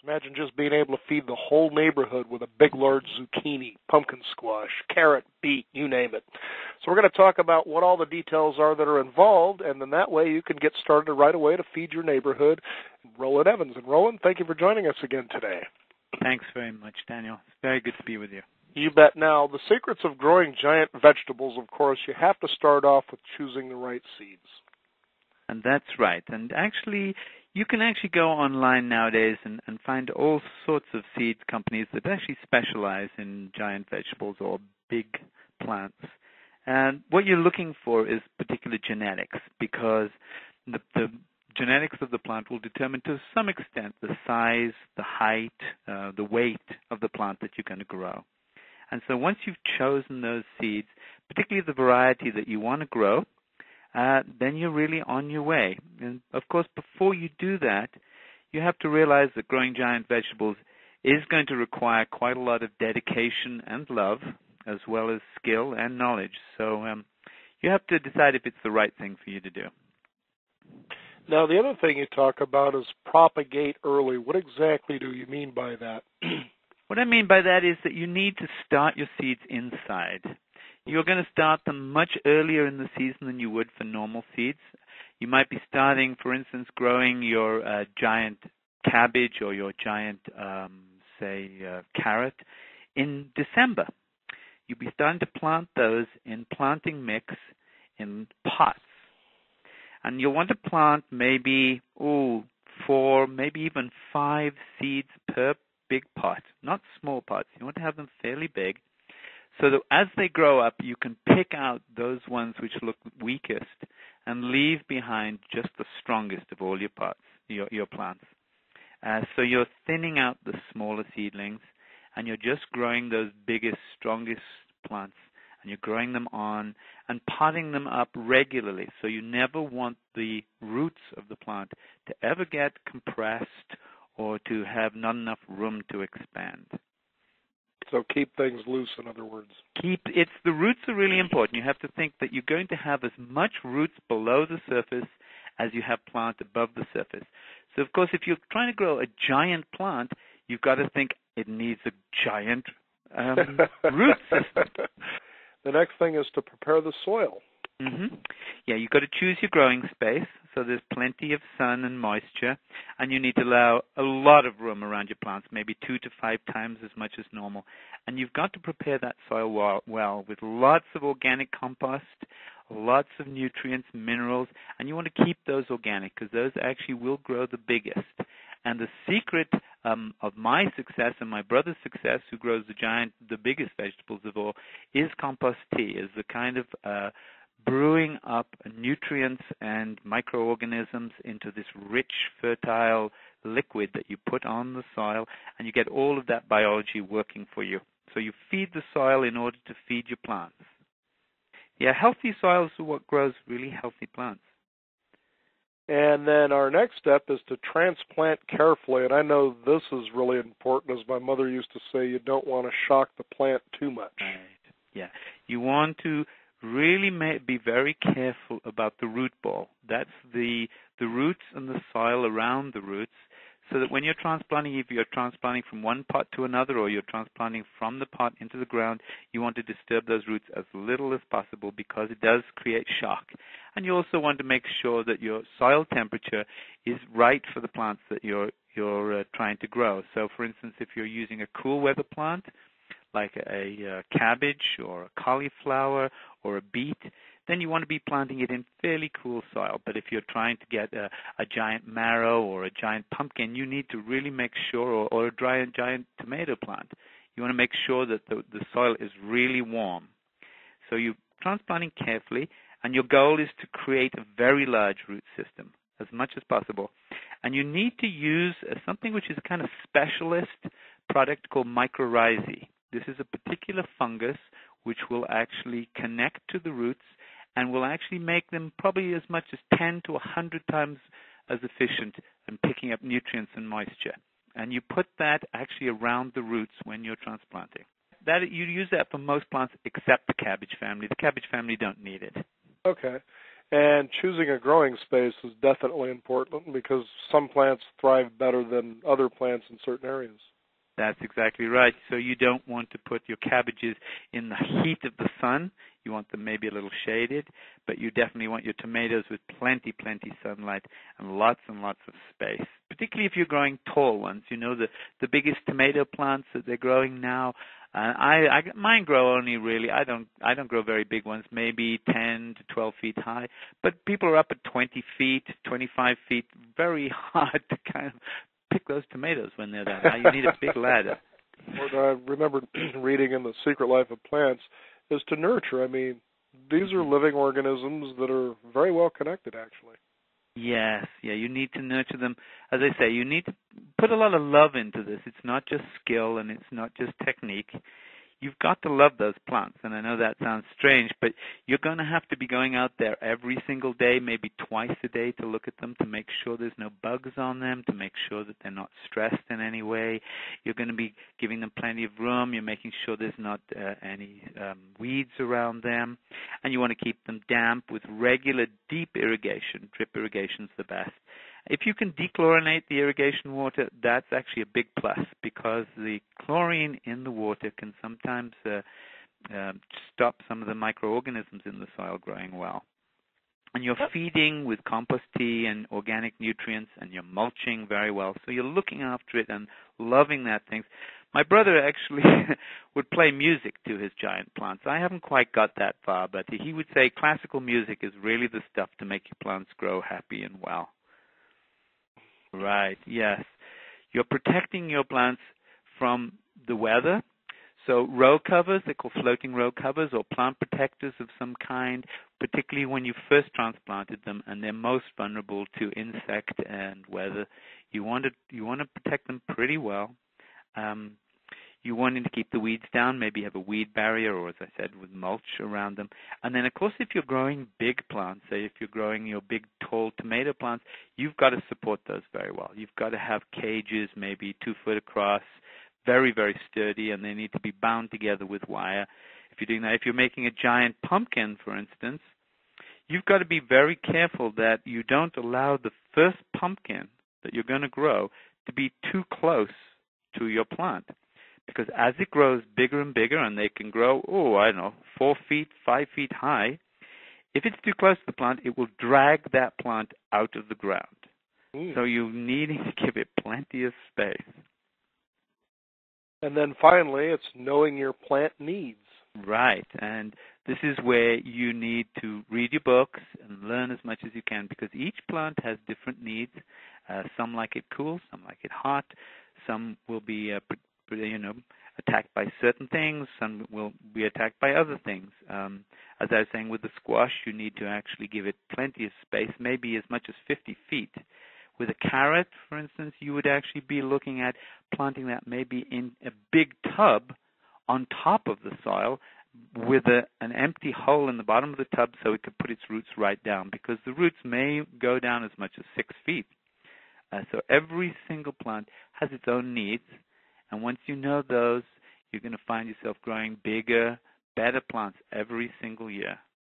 Imagine just being able to feed the whole neighborhood with a big, large zucchini, pumpkin squash, carrot, beet, you name it. So we're going to talk about what all the details are that are involved, and then that way you can get started right away to feed your neighborhood. Roland Evans. And Roland, thank you for joining us again today. Thanks very much, Daniel. It's very good to be with you. You bet. Now, the secrets of growing giant vegetables, of course, you have to start off with choosing the right seeds. And that's right. And actually, you can actually go online nowadays and find all sorts of seed companies that actually specialize in giant vegetables or big plants. And what you're looking for is particular genetics, because the genetics of the plant will determine to some extent the size, the height, the weight of the plant that you're going to grow. And so once you've chosen those seeds, particularly the variety that you want to grow, then you're really on your way. And of course, before you do that, you have to realize that growing giant vegetables is going to require quite a lot of dedication and love, as well as skill and knowledge. So you have to decide if it's the right thing for you to do. Now, the other thing you talk about is propagate early. What exactly do you mean by that? What I mean by that is that you need to start your seeds inside. You're going to start them much earlier in the season than you would for normal seeds. You might be starting, for instance, growing your giant cabbage or your giant, carrot in December. You'll be starting to plant those in planting mix in pots. And you'll want to plant maybe 4, maybe even 5 seeds per big pot, not small pots. You want to have them fairly big, so that as they grow up, you can pick out those ones which look weakest and leave behind just the strongest of all your pots, your plants. So you're thinning out the smaller seedlings, and you're just growing those biggest, strongest plants, and you're growing them on and potting them up regularly. So you never want the roots of the plant to ever get compressed or to have not enough room to expand. So keep things loose, in other words. The roots are really important. You have to think that you're going to have as much roots below the surface as you have plant above the surface. So, of course, if you're trying to grow a giant plant, you've got to think it needs a giant root system. The next thing is to prepare the soil. Mm-hmm. Yeah, you've got to choose your growing space, so there's plenty of sun and moisture, and you need to allow a lot of room around your plants, maybe 2 to 5 times as much as normal. And you've got to prepare that soil well with lots of organic compost, lots of nutrients, minerals, and you want to keep those organic because those actually will grow the biggest. And the secret of my success and my brother's success, who grows the biggest vegetables of all, is compost tea, is the kind of brewing up nutrients and microorganisms into this rich, fertile liquid that you put on the soil, and you get all of that biology working for you. So you feed the soil in order to feed your plants. Yeah, healthy soils are what grows really healthy plants. And then our next step is to transplant carefully. And I know this is really important. As my mother used to say, you don't want to shock the plant too much. Right. Yeah. You want to really be very careful about the root ball. That's the roots and the soil around the roots, so that when you're transplanting, if you're transplanting from one pot to another or you're transplanting from the pot into the ground, you want to disturb those roots as little as possible because it does create shock. And you also want to make sure that your soil temperature is right for the plants that you're trying to grow. So, for instance, if you're using a cool weather plant, like a cabbage or a cauliflower or a beet, then you want to be planting it in fairly cool soil. But if you're trying to get a giant marrow or a giant pumpkin, you need to really make sure, or a giant tomato plant, you want to make sure that the soil is really warm. So you're transplanting carefully, and your goal is to create a very large root system as much as possible. And you need to use something which is a kind of specialist product called mycorrhizae. This is a particular fungus which will actually connect to the roots and will actually make them probably as much as 10 to 100 times as efficient in picking up nutrients and moisture. And you put that actually around the roots when you're transplanting. You use that for most plants except the cabbage family. The cabbage family don't need it. Okay. And choosing a growing space is definitely important because some plants thrive better than other plants in certain areas. That's exactly right. So you don't want to put your cabbages in the heat of the sun. You want them maybe a little shaded, but you definitely want your tomatoes with plenty sunlight and lots of space. Particularly if you're growing tall ones. You know, the biggest tomato plants that they're growing now. Mine grow only really. I don't grow very big ones, maybe 10 to 12 feet high. But people are up at 20 feet, 25 feet. Very hard to kind of pick those tomatoes when they're that high. You need a big ladder. What I remember reading in The Secret Life of Plants is to nurture. I mean, these are living organisms that are very well connected, actually. Yes, yeah, you need to nurture them. As I say, you need to put a lot of love into this. It's not just skill and it's not just technique. You've got to love those plants, and I know that sounds strange, but you're going to have to be going out there every single day, maybe twice a day, to look at them, to make sure there's no bugs on them, to make sure that they're not stressed in any way. You're going to be giving them plenty of room. You're making sure there's not any weeds around them, and you want to keep them damp with regular deep irrigation. Drip irrigation's the best. If you can dechlorinate the irrigation water, that's actually a big plus because the chlorine in the water can sometimes stop some of the microorganisms in the soil growing well. And you're feeding with compost tea and organic nutrients, and you're mulching very well. So you're looking after it and loving that thing. My brother actually would play music to his giant plants. I haven't quite got that far, but he would say classical music is really the stuff to make your plants grow happy and well. Right, yes. You're protecting your plants from the weather. So row covers, they're called floating row covers or plant protectors of some kind, particularly when you first transplanted them and they're most vulnerable to insect and weather. You want to protect them pretty well. You wanting to keep the weeds down, maybe have a weed barrier or, as I said, with mulch around them. And then, of course, if you're growing big plants, say if you're growing your big, tall tomato plants, you've got to support those very well. You've got to have cages, maybe 2 foot across, very sturdy, and they need to be bound together with wire. If you're doing that, if you're making a giant pumpkin, for instance, you've got to be very careful that you don't allow the first pumpkin that you're going to grow to be too close to your plant. Because as it grows bigger and bigger, and they can grow, 4 feet, 5 feet high, if it's too close to the plant, it will drag that plant out of the ground. So you need to give it plenty of space. And then finally, it's knowing your plant needs. Right, and this is where you need to read your books and learn as much as you can, because each plant has different needs. Some like it cool, some like it hot, some will be attacked by certain things, some will be attacked by other things. As I was saying, with the squash, you need to actually give it plenty of space, maybe as much as 50 feet. With a carrot, for instance, you would actually be looking at planting that maybe in a big tub on top of the soil with an empty hole in the bottom of the tub so it could put its roots right down, because the roots may go down as much as 6 feet. So every single plant has its own needs, and once you know those, you're going to find yourself growing bigger, better plants every single year.